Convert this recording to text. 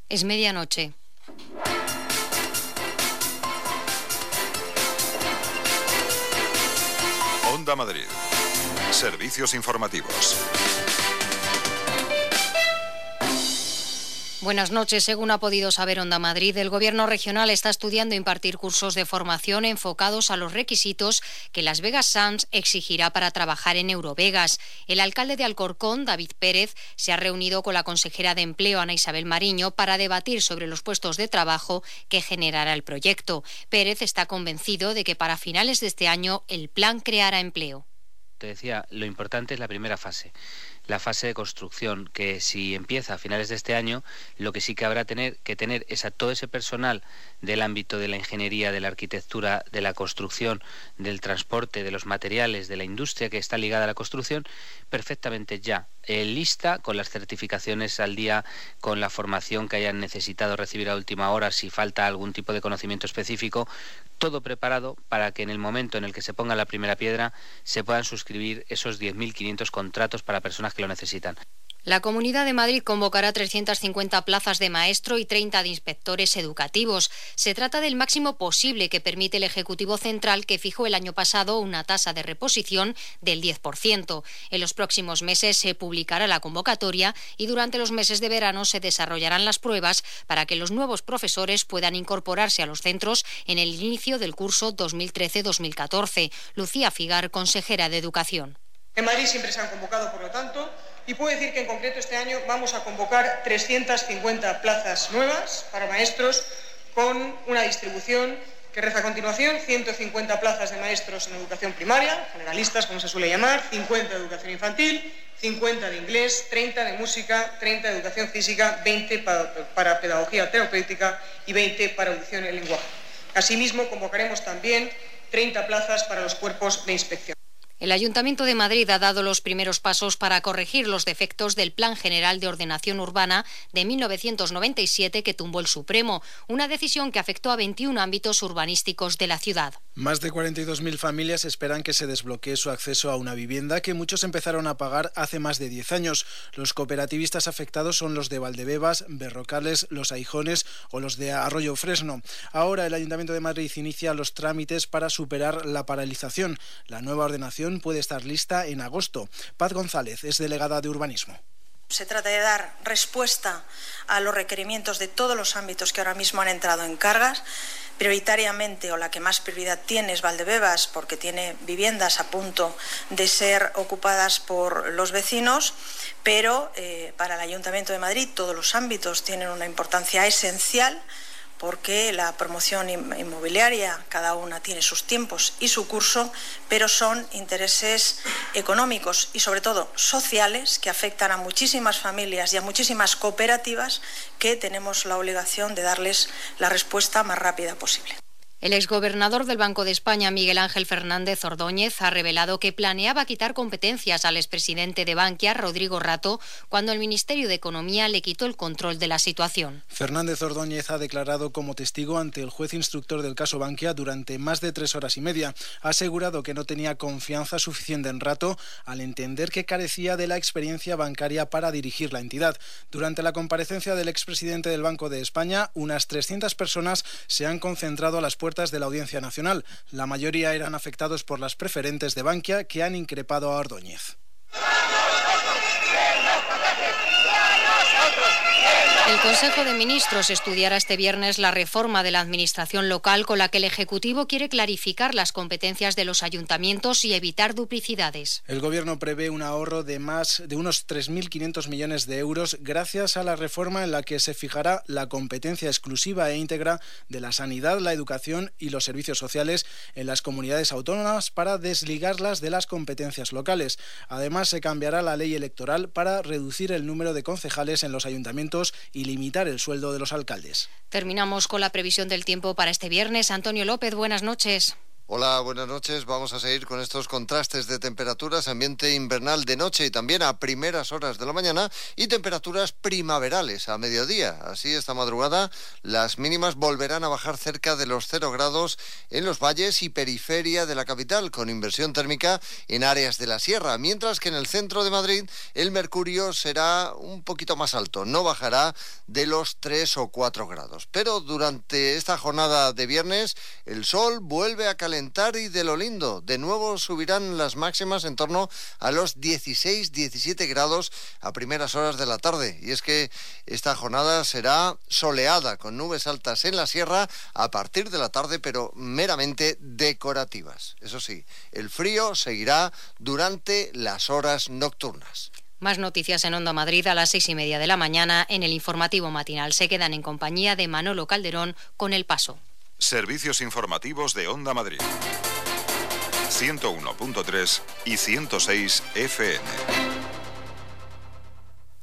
Es medianoche. Onda Madrid. Servicios informativos. Buenas noches. Según ha podido saber Onda Madrid, el Gobierno regional está estudiando impartir cursos de formación enfocados a los requisitos que Las Vegas Sands exigirá para trabajar en Eurovegas. El alcalde de Alcorcón, David Pérez, se ha reunido con la consejera de Empleo, Ana Isabel Mariño, para debatir sobre los puestos de trabajo que generará el proyecto. Pérez está convencido de que para finales de este año el plan creará empleo. Te decía, lo importante es la primera fase. La fase de construcción, que si empieza a finales de este año, lo que sí que habrá que tener es a todo ese personal del ámbito de la ingeniería, de la arquitectura, de la construcción, del transporte, de los materiales, de la industria que está ligada a la construcción, perfectamente ya lista, con las certificaciones al día, con la formación que hayan necesitado recibir a última hora, si falta algún tipo de conocimiento específico, todo preparado para que en el momento en el que se ponga la primera piedra se puedan suscribir esos 10.500 contratos para personas que lo necesitan. La Comunidad de Madrid convocará 350 plazas de maestro y 30 de inspectores educativos. Se trata del máximo posible que permite el Ejecutivo Central, que fijó el año pasado una tasa de reposición del 10%. En los próximos meses se publicará la convocatoria y durante los meses de verano se desarrollarán las pruebas para que los nuevos profesores puedan incorporarse a los centros en el inicio del curso 2013-2014. Lucía Figar, consejera de Educación. En Madrid siempre se han convocado, por lo tanto, y puedo decir que en concreto este año vamos a convocar 350 plazas nuevas para maestros con una distribución que reza a continuación: 150 plazas de maestros en educación primaria, generalistas como se suele llamar, 50 de educación infantil, 50 de inglés, 30 de música, 30 de educación física, 20 para pedagogía terapéutica y 20 para audición y lenguaje. Asimismo, convocaremos también 30 plazas para los cuerpos de inspección. El Ayuntamiento de Madrid ha dado los primeros pasos para corregir los defectos del Plan General de Ordenación Urbana de 1997 que tumbó el Supremo, una decisión que afectó a 21 ámbitos urbanísticos de la ciudad. Más de 42.000 familias esperan que se desbloquee su acceso a una vivienda que muchos empezaron a pagar hace más de 10 años. Los cooperativistas afectados son los de Valdebebas, Berrocales, Los Aijones o los de Arroyo Fresno. Ahora el Ayuntamiento de Madrid inicia los trámites para superar la paralización. La nueva ordenación puede estar lista en agosto. Paz González es delegada de Urbanismo. Se trata de dar respuesta a los requerimientos de todos los ámbitos que ahora mismo han entrado en cargas. Prioritariamente, o la que más prioridad tiene, es Valdebebas, porque tiene viviendas a punto de ser ocupadas por los vecinos, pero para el Ayuntamiento de Madrid todos los ámbitos tienen una importancia esencial, porque la promoción inmobiliaria, cada una tiene sus tiempos y su curso, pero son intereses económicos y sobre todo sociales que afectan a muchísimas familias y a muchísimas cooperativas que tenemos la obligación de darles la respuesta más rápida posible. El exgobernador del Banco de España, Miguel Ángel Fernández Ordóñez, ha revelado que planeaba quitar competencias al expresidente de Bankia, Rodrigo Rato, cuando el Ministerio de Economía le quitó el control de la situación. Fernández Ordóñez ha declarado como testigo ante el juez instructor del caso Bankia durante más de 3 horas y media. Ha asegurado que no tenía confianza suficiente en Rato al entender que carecía de la experiencia bancaria para dirigir la entidad. Durante la comparecencia del expresidente del Banco de España, unas 300 personas se han concentrado a las puertas de la Audiencia Nacional. La mayoría eran afectados por las preferentes de Bankia que han increpado a Ordóñez. El Consejo de Ministros estudiará este viernes la reforma de la administración local con la que el Ejecutivo quiere clarificar las competencias de los ayuntamientos y evitar duplicidades. El Gobierno prevé un ahorro de más de unos 3.500 millones de euros gracias a la reforma en la que se fijará la competencia exclusiva e íntegra de la sanidad, la educación y los servicios sociales en las comunidades autónomas para desligarlas de las competencias locales. Además, se cambiará la ley electoral para reducir el número de concejales en los ayuntamientos y limitar el sueldo de los alcaldes. Terminamos con la previsión del tiempo para este viernes. Antonio López, buenas noches. Hola, buenas noches. Vamos a seguir con estos contrastes de temperaturas, ambiente invernal de noche y también a primeras horas de la mañana y temperaturas primaverales a mediodía. Así, esta madrugada las mínimas volverán a bajar cerca de los 0 grados en los valles y periferia de la capital, con inversión térmica en áreas de la sierra, mientras que en el centro de Madrid el mercurio será un poquito más alto, no bajará de los 3 o 4 grados. Pero durante esta jornada de viernes el sol vuelve a calentar y de lo lindo. De nuevo subirán las máximas en torno a los 16-17 grados a primeras horas de la tarde. Y es que esta jornada será soleada, con nubes altas en la sierra a partir de la tarde, pero meramente decorativas. Eso sí, el frío seguirá durante las horas nocturnas. Más noticias en Onda Madrid a las 6:30 de la mañana en el informativo matinal. Se quedan en compañía de Manolo Calderón con El Paso. Servicios informativos de Onda Madrid. 101.3 y 106 FM.